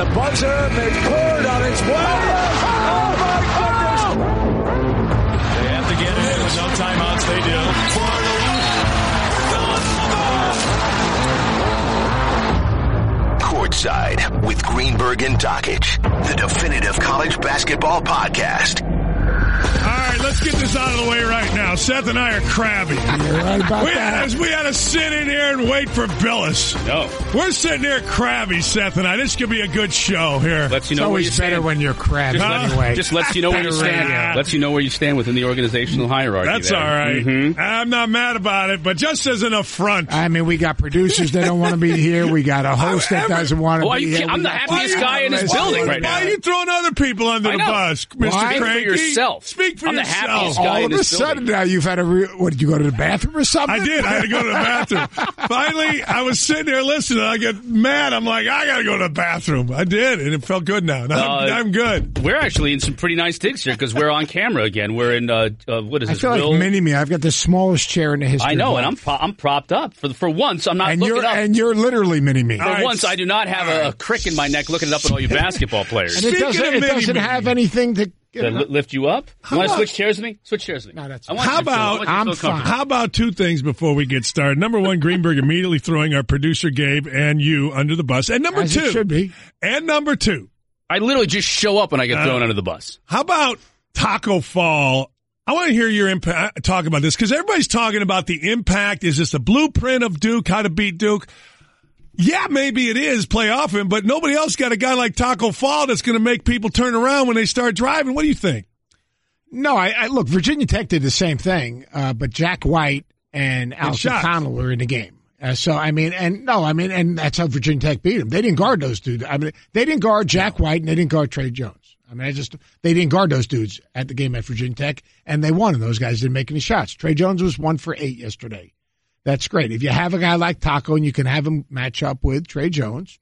the buzzer. McCord on its way. Oh, my goodness. They have to get it in with no timeouts. They do. Courtside with Greenberg and Dockich, the definitive college basketball podcast. All right, let's get this out of the way right now. Seth and I are crabby. You're right about that. We had to sit in here and wait for Billis. No. We're sitting here crabby, Seth and I. This could be a good show here. Lets you know It's where you always better stand. when you're crabby anyway. Just lets you know where you stand. radio. Lets you know where you stand within the organizational hierarchy. That's there. all right. Mm-hmm. I'm not mad about it, but just as an affront. I mean, we got producers that don't want to be here. We got a host that doesn't want to Oh, be here. I'm the happiest guy in this building right now. Why are you throwing other people under the bus, Mr. Why? Cranky? Speak for yourself. Speak for I'm the yourself. happiest guy All in of a this sudden building. now you've had what, did you go to the bathroom or something? I did. I had to go to the bathroom. Finally, I was sitting there listening. I get mad. I'm like, I got to go to the bathroom. I did, and it felt good now. Now I'm good. We're actually in some pretty nice digs here because we're on camera again. We're in, what is I this? feel like mini-me. I've got the smallest chair in the history I know, of and life. I'm propped up. For once, I'm not and looking up. And you're literally mini-me. For once, I do not have a crick in my neck looking up at all you basketball players. And it doesn't have anything to... lift you up? You want to switch chairs with me? Switch chairs with me. No, that's How about two things before we get started? Number one, Greenberg immediately throwing our producer Gabe and you under the bus. And number As two, it should be. And number two, I literally just show up when I get thrown under the bus. how about Taco Fall? I want to hear your talk about this because everybody's talking about the impact. Is this a blueprint of Duke, how to beat Duke? Yeah, maybe it is, play off him, but nobody else got a guy like Taco Fall that's going to make people turn around when they start driving. What do you think? No, I look, Virginia Tech did the same thing, but Jack White and Alex O'Connell were in the game. And that's how Virginia Tech beat them. They didn't guard those dudes. I mean, they didn't guard Jack White and they didn't guard Trey Jones. I mean, they didn't guard those dudes at the game at Virginia Tech, and they won, and those guys didn't make any shots. Trey Jones was 1 for 8 yesterday. That's great. If you have a guy like Taco and you can have him match up with Trey Jones,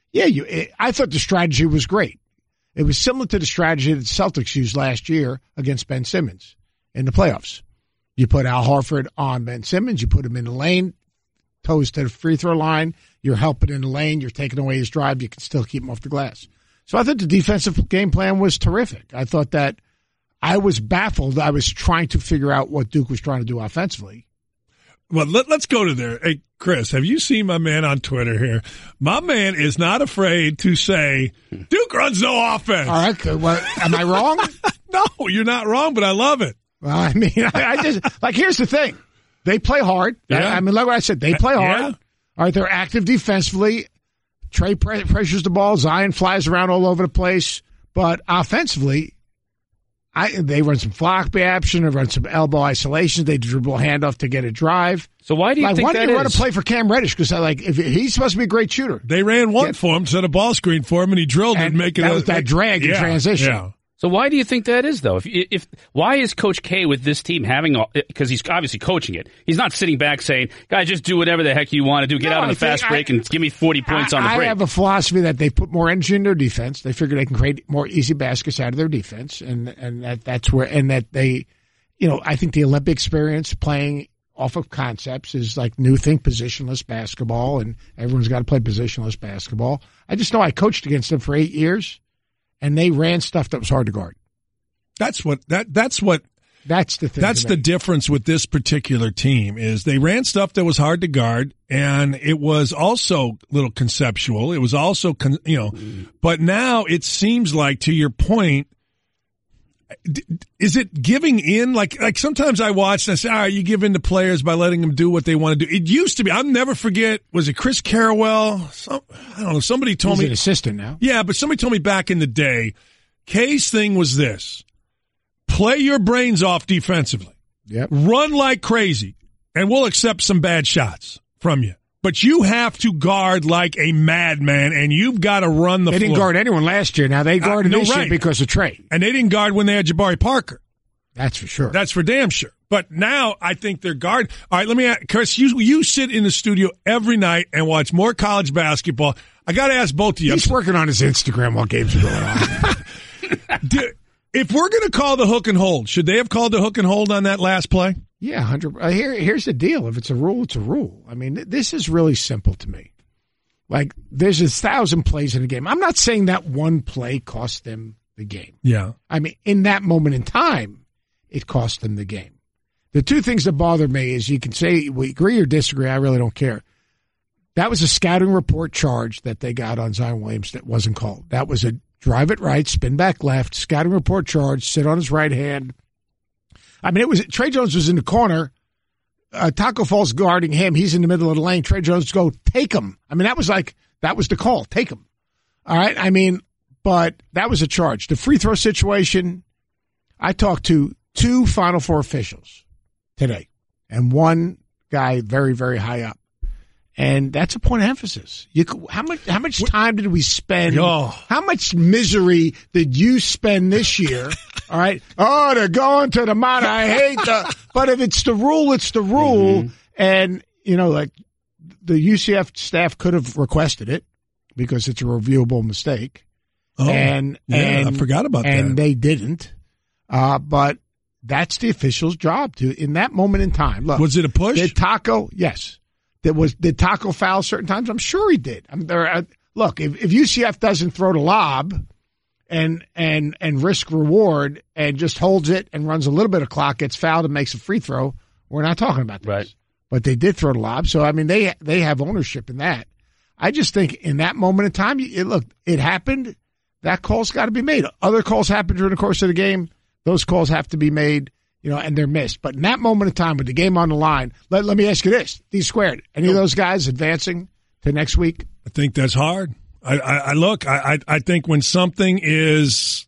I thought the strategy was great. It was similar to the strategy that the Celtics used last year against Ben Simmons in the playoffs. You put Al Horford on Ben Simmons, you put him in the lane, toes to the free throw line, you're helping in the lane, you're taking away his drive, you can still keep him off the glass. So I thought the defensive game plan was terrific. I thought that I was baffled. I was trying to figure out what Duke was trying to do offensively. Well, let's go to there. Hey, Chris, have you seen my man on Twitter here? My man is not afraid to say, Duke runs no offense. All right. Well, am I wrong? No, you're not wrong, but I love it. Well, I mean, I just, here's the thing. They play hard. Yeah. I mean, like what I said, they play hard. Yeah. All right. They're active defensively. Trey pressures the ball. Zion flies around all over the place. But offensively, they run some flock action, they run some elbow isolations, they dribble a handoff to get a drive. So why do you think why that do you run a is? play for Cam Reddish? Because if he's supposed to be a great shooter. They ran one for him, set a ball screen for him, and he drilled it, making that was that drag in transition. Yeah. So why do you think that is, though? If why is Coach K with this team because he's obviously coaching it. He's not sitting back saying, guys, just do whatever the heck you want to do. Get out on the fast break and give me 40 points on the break. I have a philosophy that they put more energy in their defense. They figure they can create more easy baskets out of their defense, and that's where, and that they, I think the Olympic experience playing off of concepts is like new thing, positionless basketball, and everyone's got to play positionless basketball. I just know I coached against them for 8 years. And they ran stuff that was hard to guard. That's the thing. That's the difference with this particular team is they ran stuff that was hard to guard, and it was also a little conceptual. It was also, but now it seems like, to your point, is it giving in? Like sometimes I watch and I say, all right, you give in to players by letting them do what they want to do. It used to be, I'll never forget, was it Chris Carrawell? I don't know. Somebody told me. He's an assistant now. Yeah, but somebody told me back in the day, K's thing was this. Play your brains off defensively. Yep. Run like crazy, and we'll accept some bad shots from you. But you have to guard like a madman, and you've got to run the floor. They didn't guard anyone last year. Now they guarded this year because of Trey. And they didn't guard when they had Jabari Parker. That's for sure. That's for damn sure. But now I think they're guard. All right, let me ask, Chris, you sit in the studio every night and watch more college basketball. I got to ask both of you. He's working on his Instagram while games are going on. If we're going to call the hook and hold, should they have called the hook and hold on that last play? Yeah, 100%. Here's the deal. If it's a rule, it's a rule. I mean, this is really simple to me. Like, there's 1,000 plays in a game. I'm not saying that one play cost them the game. Yeah. I mean, in that moment in time, it cost them the game. The two things that bother me is you can say we agree or disagree. I really don't care. That was a scouting report charge that they got on Zion Williams that wasn't called. That was a drive it right, spin back left, scouting report charge, sit on his right hand. I mean, Trey Jones was in the corner. Taco Fall's guarding him. He's in the middle of the lane. Trey Jones go, take him. I mean, that was the call. Take him. All right. I mean, but that was a charge. The free throw situation, I talked to 2 Final Four officials today and one guy very, very high up. And that's a point of emphasis. How much time did we spend? How much misery did you spend this year? All right. Oh, they're going to the minor. I hate but if it's the rule, it's the rule. Mm-hmm. And, like the UCF staff could have requested it because it's a reviewable mistake. Oh, and I forgot about that. And they didn't. But that's the official's job in that moment in time. Look, was it a push? Did Taco? Yes. Did Taco foul certain times? I'm sure he did. Look, if UCF doesn't throw the lob and risk reward and just holds it and runs a little bit of clock, gets fouled and makes a free throw, we're not talking about this. Right. But they did throw the lob, so I mean they have ownership in that. I just think in that moment in time, it happened. That call's got to be made. Other calls happen during the course of the game. Those calls have to be made. And they're missed. But in that moment of time with the game on the line, let me ask you this. D squared. Any of those guys advancing to next week? I think that's hard. I think when something is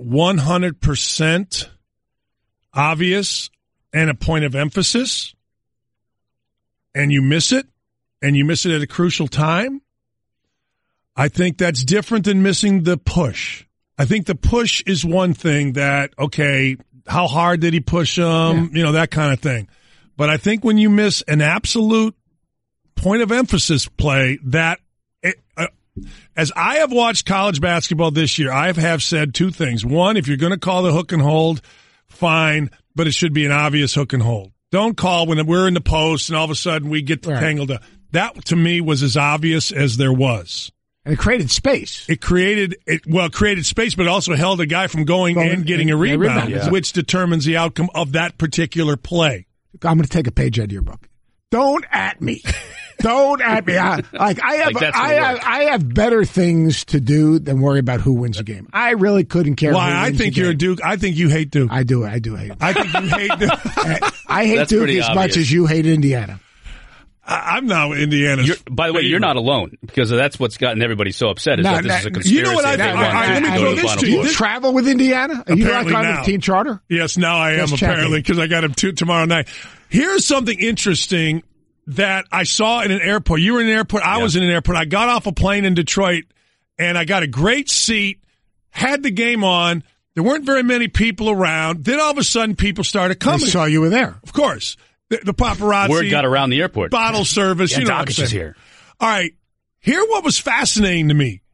100% obvious and a point of emphasis and you miss it at a crucial time, I think that's different than missing the push. I think the push is one thing that, okay, how hard did he push him? Yeah. That kind of thing. But I think when you miss an absolute point of emphasis play as I have watched college basketball this year, I have said 2 things. One, if you're going to call the hook and hold, fine, but it should be an obvious hook and hold. Don't call when we're in the post and all of a sudden we get tangled up. That, to me, was as obvious as there was. And it created space. It created space, but it also held a guy from going and getting a rebound, which determines the outcome of that particular play. I'm going to take a page out of your book. Don't at me. Don't at me. I have better things to do than worry about who wins the game. I really couldn't care. Why? I think you're a Duke. I think you hate Duke. I do hate Duke. I think you hate Duke. I hate Duke as much as you hate Indiana. I'm now Indiana's. By the way, you're not alone because that's what's gotten everybody so upset. Is that this is a conspiracy? You know what I think? Let me throw this to you. Do you travel with Indiana? Are you like on the team charter? Yes, now I am apparently because I got him tomorrow night. Here's something interesting that I saw in an airport. You were in an airport. I was in an airport. I got off a plane in Detroit, and I got a great seat, had the game on. There weren't very many people around. Then all of a sudden, people started coming. I saw you were there. Of course. The paparazzi. Word got around the airport. Bottle service. Yeah, Dockage is here. All right. Here what was fascinating to me.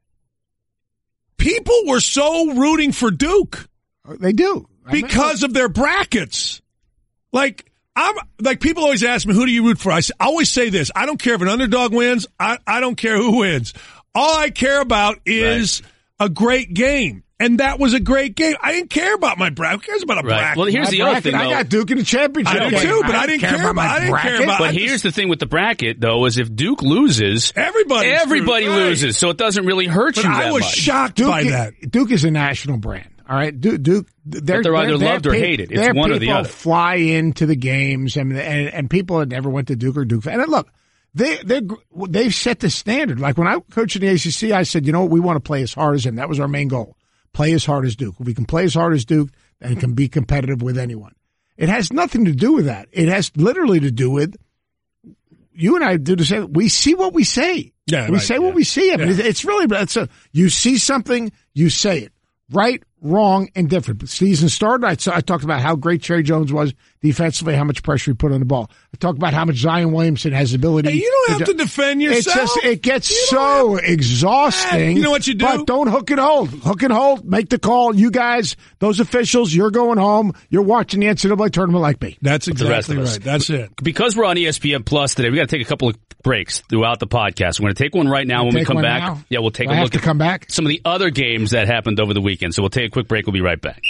People were so rooting for Duke. They do. Because of their brackets. Like people always ask me, who do you root for? I always say this. I don't care if an underdog wins. I don't care who wins. All I care about is a great game. And that was a great game. I didn't care about my bracket. Who cares about a bracket? Well, here's the other thing, though. I got Duke in the championship. I did too, but I didn't care about. But here's the thing with the bracket, though, is if Duke loses, everybody loses, so it doesn't really hurt you that much. I was shocked by that. Duke is a national brand. All right, Duke. They're either loved or hated. It's one or the other. People fly into the games, and people that never went to Duke or Duke. And look, they've set the standard. Like when I coached in the ACC, I said, we want to play as hard as them. That was our main goal. Play as hard as Duke. If we can play as hard as Duke, then it can be competitive with anyone. It has nothing to do with that. It has literally to do with you and I do the same. We see what we say. Yeah, we say what we see. I mean, it's really you see something, you say it. Right, wrong and different. But season started, I talked about how great Cherry Jones was defensively, how much pressure he put on the ball. I talked about how much Zion Williamson has the ability. Hey, you don't have to defend yourself. It gets so exhausting. You know what you do? But don't hook and hold. Hook and hold. Make the call. You guys, those officials, you're going home. You're watching the NCAA tournament like me. That's exactly right. That's it. Because we're on ESPN Plus today, we got to take a couple of breaks throughout the podcast. We're going to take one right now. When we come back, now? Yeah, we'll take a look at some of the other games that happened over the weekend. So we'll take a quick break. We'll be right back.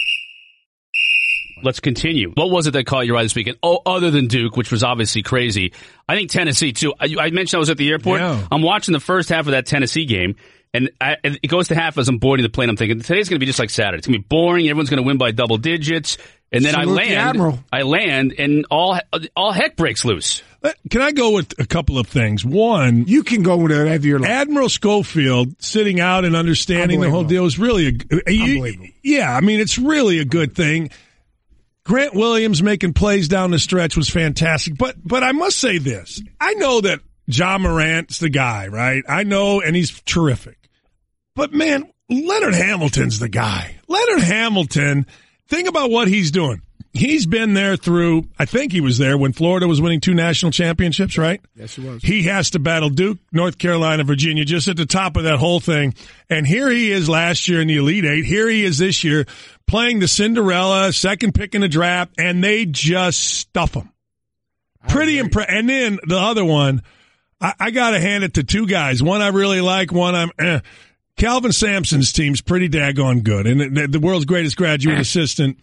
Let's continue. What was it that caught your eye this weekend? Oh, other than Duke, which was obviously crazy. I think Tennessee, too. I mentioned I was at the airport. Yeah. I'm watching the first half of that Tennessee game, and it goes to half as I'm boarding the plane. I'm thinking, today's going to be just like Saturday. It's going to be boring. Everyone's going to win by double digits. And then I land, and all heck breaks loose. Can I go with a couple of things? One, you can go with whatever you're like. Admiral Schofield sitting out and understanding the whole deal is really unbelievable. Yeah, I mean, it's really a good thing. Grant Williams making plays down the stretch was fantastic. But I must say this. I know that John Morant's the guy, right? I know, and he's terrific. But, man, Leonard Hamilton's the guy. Leonard Hamilton, think about what he's doing. He's been there through, I think he was there when Florida was winning 2 national championships, right? Yes, he was. He has to battle Duke, North Carolina, Virginia, just at the top of that whole thing. And here he is last year in the Elite Eight. Here he is this year playing the Cinderella, second pick in the draft, and they just stuff him. Pretty impressive. And then the other one, I got to hand it to 2 guys. One I really like, one I'm Calvin Sampson's team's pretty daggone good. And the world's greatest graduate assistant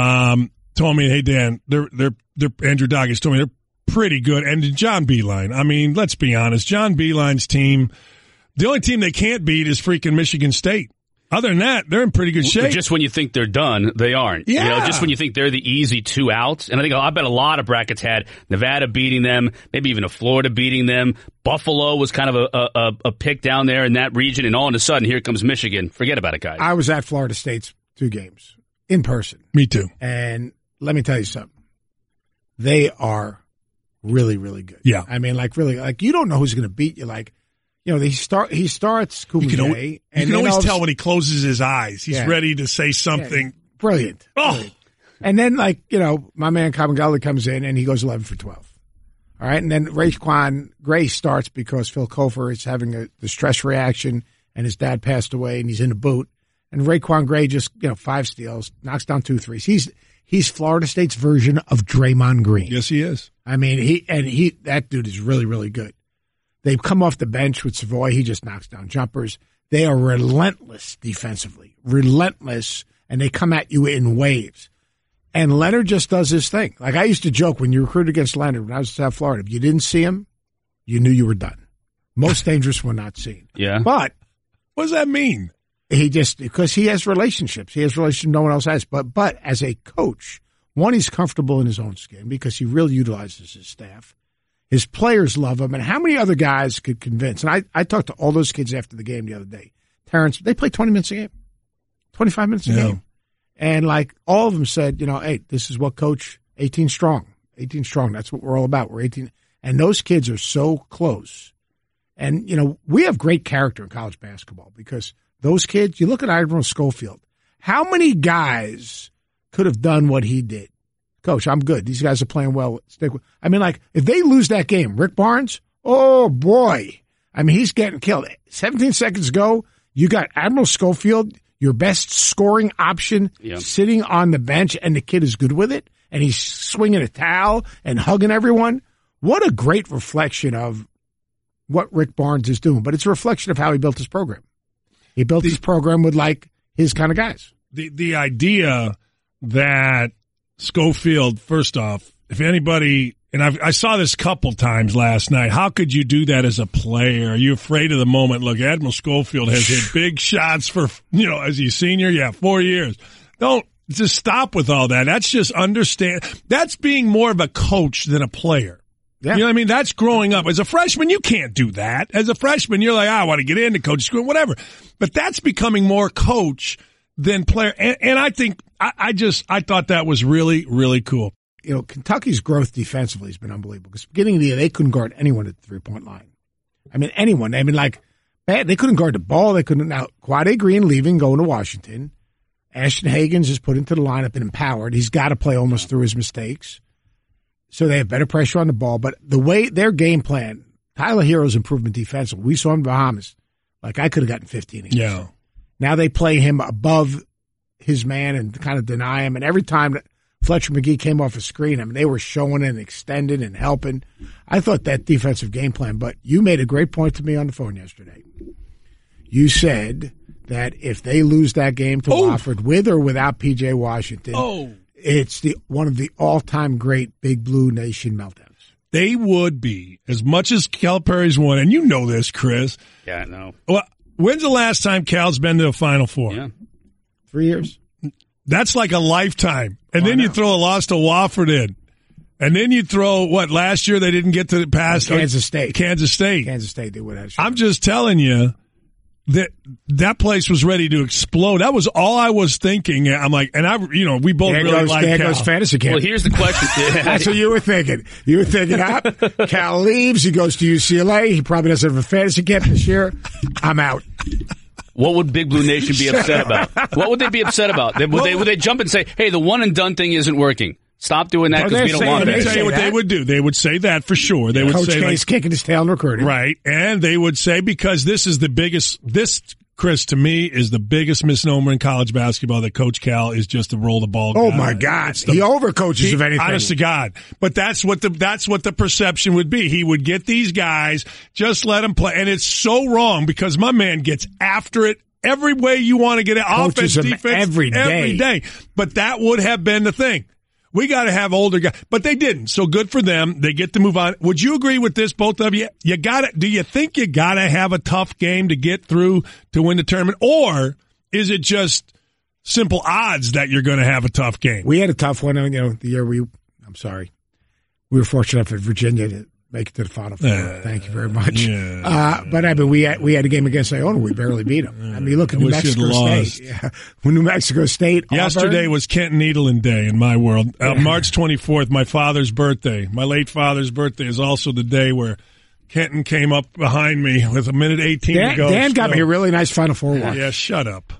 told me, hey, Dan, they're Andrew Doggett told me they're pretty good. And John Beilein, I mean, let's be honest, John Beilein's team, the only team they can't beat is freaking Michigan State. Other than that, they're in pretty good shape. Just when you think they're done, they aren't. Yeah. You know, just when you think they're the easy 2 outs. And I bet a lot of brackets had Nevada beating them, maybe even a Florida beating them. Buffalo was kind of a pick down there in that region. And all of a sudden, here comes Michigan. Forget about it, guys. I was at Florida State's 2 games in person. Me too. And let me tell you something. They are really, really good. Yeah. I mean, really, you don't know who's going to beat you. He starts Kuminga. You can always tell when he closes his eyes. He's ready to say something. Yeah. Brilliant. Oh. Brilliant. And then, my man Kabengele comes in and he goes 11 for 12. All right. And then Raekwon Gray starts because Phil Kofer is having the stress reaction and his dad passed away and he's in the boot. And Raekwon Gray just, 5 steals, knocks down 2 threes. He's Florida State's version of Draymond Green. Yes, he is. I mean, that dude is really, really good. They've come off the bench with Savoy. He just knocks down jumpers. They are relentless defensively. Relentless. And they come at you in waves. And Leonard just does his thing. Like I used to joke when you recruited against Leonard when I was in South Florida, if you didn't see him, you knew you were done. Most dangerous when not seen. Yeah. But what does that mean? Because he has relationships. He has relationships no one else has. But as a coach, one, he's comfortable in his own skin because he really utilizes his staff. His players love him. And how many other guys could convince? And I talked to all those kids after the game the other day. Terrence, they play 20 minutes a game, 25 minutes a game. And all of them said, hey, this is what coach 18 strong. That's what we're all about. We're 18. And those kids are so close. And, we have great character in college basketball because those kids, you look at Admiral Schofield, how many guys could have done what he did? Coach, I'm good. These guys are playing well. Stick with. I mean, if they lose that game, Rick Barnes, oh boy. I mean, he's getting killed. 17 seconds ago, you got Admiral Schofield, your best scoring option, sitting on the bench, and the kid is good with it, and he's swinging a towel and hugging everyone. What a great reflection of what Rick Barnes is doing. But it's a reflection of how he built his program. He built his program with his kind of guys. The idea that Schofield, first off, if anybody, and I saw this a couple times last night, how could you do that as a player? Are you afraid of the moment? Look, Admiral Schofield has hit big shots for, as he's senior, 4 years. Don't just stop with all that. That's just understand. That's being more of a coach than a player. Yeah. You know what I mean? That's growing up. As a freshman, you can't do that. As a freshman, you're like, I want to get into coach school, whatever. But that's becoming more coach than player. And I think, I thought that was really, really cool. Kentucky's growth defensively has been unbelievable. Because beginning of the year, they couldn't guard anyone at the 3-point line. I mean, anyone. I mean, bad. They couldn't guard the ball. They couldn't. Now, Quade Green leaving, going to Washington. Ashton Hagans is put into the lineup and empowered. He's got to play almost through his mistakes. So they have better pressure on the ball. But the way their game plan, Tyler Hero's improvement defensively. We saw him in Bahamas. Like, I could have gotten 15 against him. Now they play him above his man and kind of deny him. And every time that Fletcher McGee came off a screen, I mean, they were showing and extending and helping. I thought that defensive game plan. But you made a great point to me on the phone yesterday. You said that if they lose that game to Wofford with or without P.J. Washington, it's one of the all-time great Big Blue Nation meltdowns. They would be, as much as Calipari's won, and you know this, Chris. Yeah, I know. Well, when's the last time Cal's been to a Final Four? Yeah. 3 years. That's like a lifetime. And then you throw a loss to Wofford in. And then you throw, last year they didn't get to the past. Kansas State. Kansas State, they would have. I'm just telling you. That place was ready to explode. That was all I was thinking. I'm like, and we both really like Cal. There goes fantasy camp. Well, here's the question. That's what you were thinking. You were thinking, Cal leaves, he goes to UCLA, he probably doesn't have a fantasy camp this year. I'm out. What would Big Blue Nation be upset about? What would they be upset about? Would they jump and say, hey, the one and done thing isn't working? Stop doing that because we don't want that. Let me tell you what they would do. They would say that for sure. They would Coach say K's kicking his tail in recruiting. Right. And they would say, because this is the biggest, Chris, to me, is the biggest misnomer in college basketball, that Coach Cal is just a roll the ball guy. Oh my God. He overcoaches of anything. Honest to God. But that's what the perception would be. He would get these guys, just let them play. And it's so wrong, because my man gets after it every way you want to get it. Offense, defense, every day. But that would have been the thing. We got to have older guys, but they didn't. So good for them. They get to move on. Would you agree with this, both of you? Do you think you got to have a tough game to get through to win the tournament, or is it just simple odds that you're going to have a tough game? We had a tough one, the year we were fortunate enough at Virginia to make it to the Final Four. Thank you very much. Yeah. But I mean, we had a game against Iona. We barely beat them. I mean, look at New Mexico State. Yeah. When New Mexico State. Yesterday was Kenton Needland Day in my world. March 24th, my father's birthday. My late father's birthday is also the day where Kenton came up behind me with a minute 18 to go. Dan got me a really nice Final Four watch. Yeah, shut up.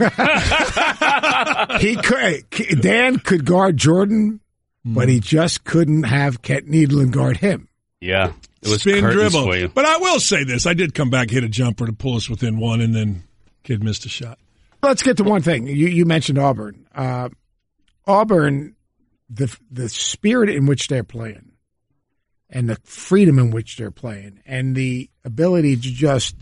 Dan could guard Jordan, but he just couldn't have Kenton Needland guard him. Yeah, it was spin dribble. For you. But I will say this: I did come back, hit a jumper to pull us within one, and then kid missed a shot. Let's get to one thing. You mentioned Auburn. Auburn, the spirit in which they're playing, and the freedom in which they're playing, and the ability to just,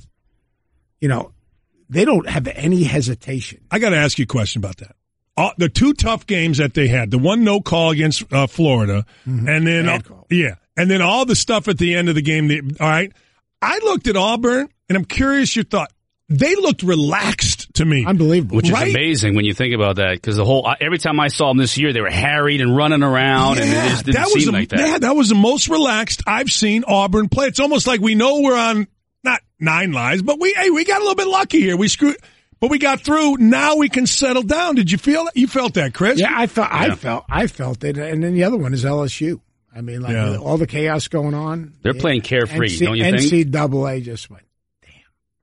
they don't have any hesitation. I got to ask you a question about that. The two tough games that they had, the one no call against Florida, and then and then all the stuff at the end of the game. All right, I looked at Auburn, and I'm curious your thought. They looked relaxed to me, unbelievable, which is amazing when you think about that. Because every time I saw them this year, they were harried and running around, and it just didn't seem like that. Yeah, that was the most relaxed I've seen Auburn play. It's almost like we know we're on not 9 lives, but we got a little bit lucky here. We screwed. But we got through. Now we can settle down. Did you feel that? You felt that, Chris? Yeah, I felt it. And then the other one is LSU. I mean, with all the chaos going on. They're playing carefree, don't you think? NCAA just went, damn.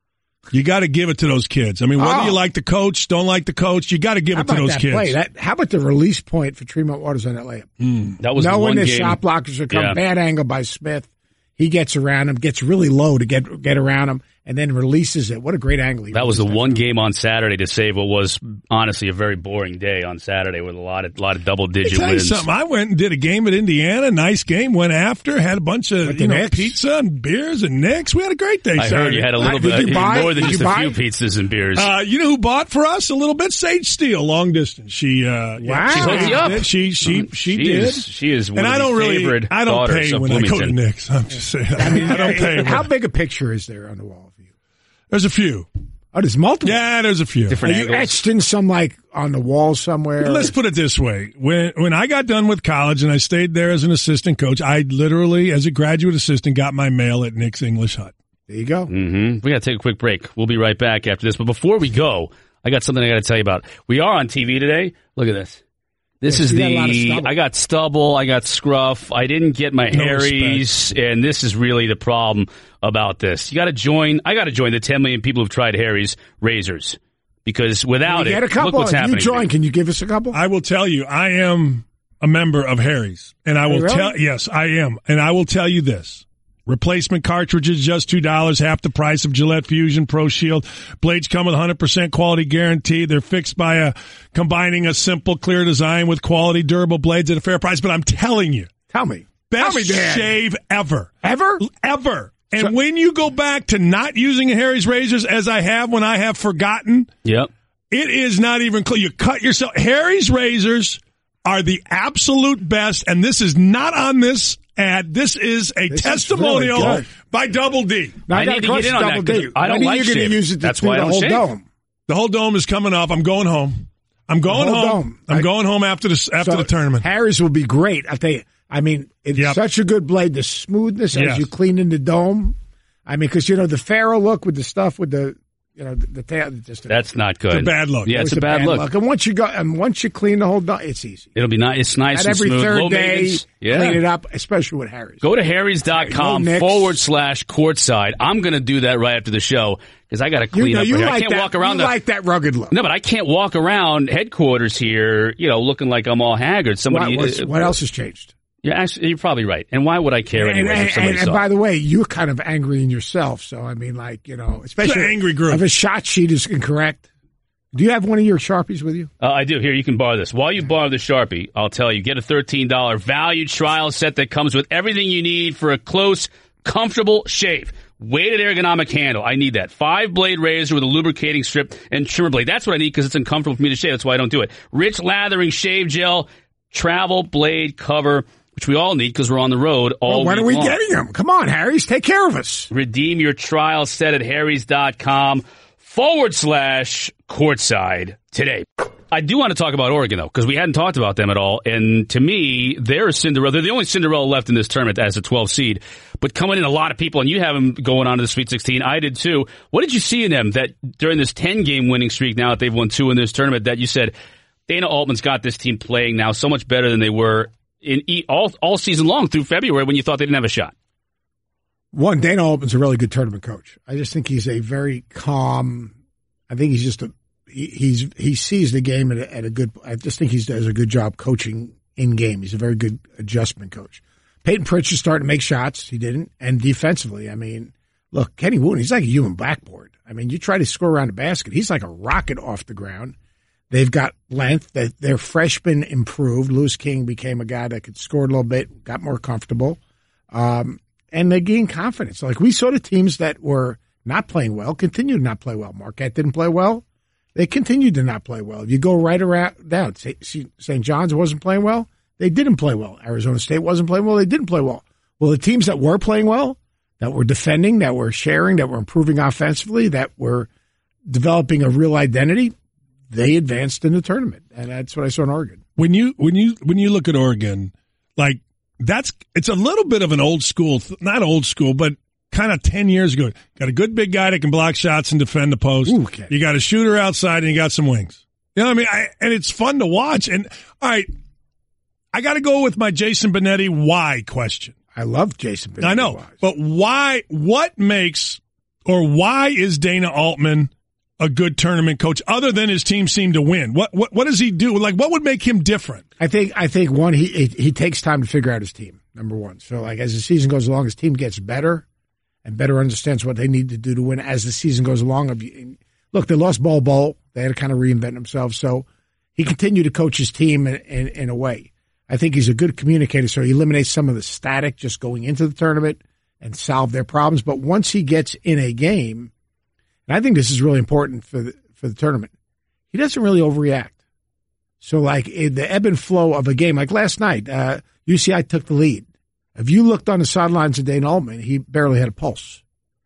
You got to give it to those kids. I mean, whether you like the coach, don't like the coach, you got to give it to those kids. How about the release point for Tremont Waters on that layup? That was the one game. Shot blockers are coming. Bad angle by Smith. He gets around him, gets really low to get around him, and then releases it. What a great angle. That was the one game on Saturday to save what was honestly a very boring day on Saturday with a lot of double-digit wins. I went and did a game at Indiana, nice game, went after, had a bunch of pizza and beers and Knicks. We had a great day Saturday. I heard you had a little bit more than just a few pizzas and beers. You know who bought for us a little bit? Sage Steele, long distance. She hooked you up. She did. She is one of the favorite I don't daughters pay of when Bloomington. I go to Knicks. I'm just saying. I don't pay. How big a picture is there on the wall for you? There's a few. Oh, there's multiple? Yeah, there's a few. Different angles? You etched in some, on the wall somewhere? Let's put it this way. When I got done with college and I stayed there as an assistant coach, I literally, as a graduate assistant, got my mail at Nick's English Hut. There you go. Mm-hmm. We got to take a quick break. We'll be right back after this. But before we go, I got something I got to tell you about. We are on TV today. Look at this. This is I got stubble, I got scruff, I didn't get my Harry's, and this is really the problem about this. I got to join the 10 million people who've tried Harry's razors because without it, look what's happening. You join. Can you give us a couple? I will tell you, I am a member of Harry's, and I will yes, I am, and I will tell you this. Replacement cartridges, just $2, half the price of Gillette Fusion Pro Shield. Blades come with 100% quality guarantee. They're fixed by combining a simple, clear design with quality, durable blades at a fair price. But I'm telling you. Tell me. Best shave ever. Ever? Ever. And when you go back to not using Harry's razors, as I have when I have forgotten, yep, it is not even close. You cut yourself. Harry's razors are the absolute best, and this is not on this ad. This is a testimonial really by Double D. Now, I need to get in on that. I don't like shaving. Use it. That's why I don't shave. Dome. The whole dome is coming off. I'm going home. I'm going home after the tournament. Harry's will be great. I tell you. I mean, it's such a good blade. The smoothness as you clean in the dome. I mean, because the Pharaoh look with the stuff with the the tail. That's not good. It's a bad look. Yeah, it's a bad look. And once you clean the whole dome, it's easy. It'll be nice. It's nice and every smooth. Third Low day, clean it up, especially with Harry's. Go to harrys.com/courtside. I'm going to do that right after the show because I got to clean up. I can't walk around. You like that rugged look. No, but I can't walk around headquarters here, looking like I'm all haggard. What else has changed? Yeah, actually, you're probably right. And why would I care anyway? And by the way, you're kind of angry in yourself. So, I mean, especially an angry group. If a shot sheet is incorrect. Do you have one of your Sharpies with you? I do. Here, you can borrow this. While you borrow the Sharpie, I'll tell you, get a $13 value trial set that comes with everything you need for a close, comfortable shave. Weighted ergonomic handle. I need that. 5-blade razor with a lubricating strip and trimmer blade. That's what I need because it's uncomfortable for me to shave. That's why I don't do it. Rich lathering shave gel, travel blade cover, which we all need because we're on the road all week long. When are we getting them? Come on, Harry's. Take care of us. Redeem your trial set at harrys.com/courtside today. I do want to talk about Oregon, though, because we hadn't talked about them at all. And to me, they're a Cinderella. They're the only Cinderella left in this tournament as a 12 seed. But coming in a lot of people, and you have them going on to the Sweet 16. I did, too. What did you see in them that during this 10-game winning streak now that they've won 2 in this tournament that you said, Dana Altman's got this team playing now so much better than they were in all season long through February when you thought they didn't have a shot? One, Dana Altman's a really good tournament coach. I just think he's a very calm. I think he's just he sees the game at a good. I just think he does a good job coaching in game. He's a very good adjustment coach. Peyton Pritchard started to make shots. He didn't, and defensively, I mean, look, Kenny Wooten, he's like a human backboard. I mean, you try to score around the basket, he's like a rocket off the ground. They've got length. Their freshman improved. Lewis King became a guy that could score a little bit, got more comfortable, and they gained confidence. Like we saw the teams that were not playing well continue to not play well. Marquette didn't play well. They continued to not play well. You go right around down. St. John's wasn't playing well. They didn't play well. Arizona State wasn't playing well. They didn't play well. Well, the teams that were playing well, that were defending, that were sharing, that were improving offensively, that were developing a real identity, they advanced in the tournament, and that's what I saw in Oregon. When you look at Oregon, like it's a little bit of an old school, not old school, but kind of 10 years ago. Got a good big guy that can block shots and defend the post. Ooh, okay. You got a shooter outside, and you got some wings. You know what I mean? And it's fun to watch. And all right, I got to go with my Jason Benetti why question. I love Jason Benetti. I know, but why? What makes or why is Dana Altman a good tournament coach other than his team seem to win? What does he do? Like, what would make him different? I think one, he takes time to figure out his team, number one. So like as the season goes along, his team gets better and better understands what they need to do to win as the season goes along. Look, they lost Bol Bol. They had to kind of reinvent themselves. So he continued to coach his team in a way. I think he's a good communicator, so he eliminates some of the static just going into the tournament and solve their problems. But once he gets in a game, and I think this is really important for the tournament, he doesn't really overreact. So like the ebb and flow of a game, like last night, UCI took the lead. If you looked on the sidelines of Dana Altman, he barely had a pulse.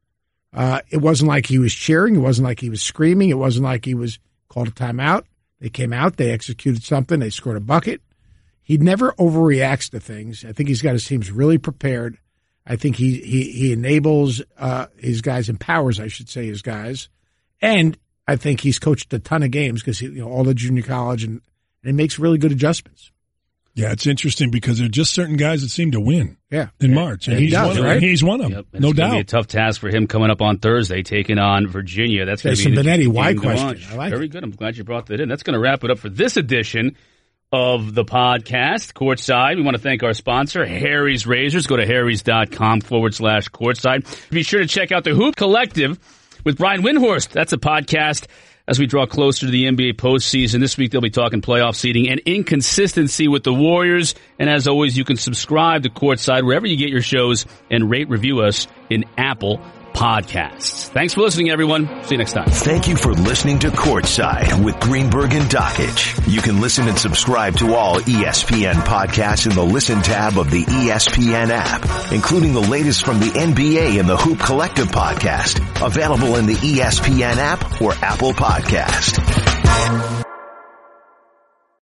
It wasn't like he was cheering. It wasn't like he was screaming. It wasn't like he was called a timeout. They came out. They executed something. They scored a bucket. He never overreacts to things. I think he's got his teams really prepared. I think he enables his guys, empowers, I should say, his guys. And I think he's coached a ton of games because all the junior college and he makes really good adjustments. Yeah, it's interesting because there are just certain guys that seem to win. Yeah. In March. And he's one of them. Yep. No doubt. It's going to be a tough task for him coming up on Thursday, taking on Virginia. That's going to be some Benetti White question. I like Very good. I'm glad you brought that in. That's going to wrap it up for this edition of the podcast, Courtside. We want to thank our sponsor, Harry's Razors. Go to harrys.com/courtside. Be sure to check out the Hoop Collective with Brian Windhorst. That's a podcast as we draw closer to the NBA postseason. This week they'll be talking playoff seeding and inconsistency with the Warriors. And as always, you can subscribe to Courtside wherever you get your shows and rate, review us in Apple Podcasts. Thanks for listening, everyone. See you next time. Thank you for listening to Courtside with Greenberg and Dockich. You can listen and subscribe to all ESPN podcasts in the Listen tab of the ESPN app, including the latest from the NBA and the Hoop Collective podcast, available in the ESPN app or Apple Podcast.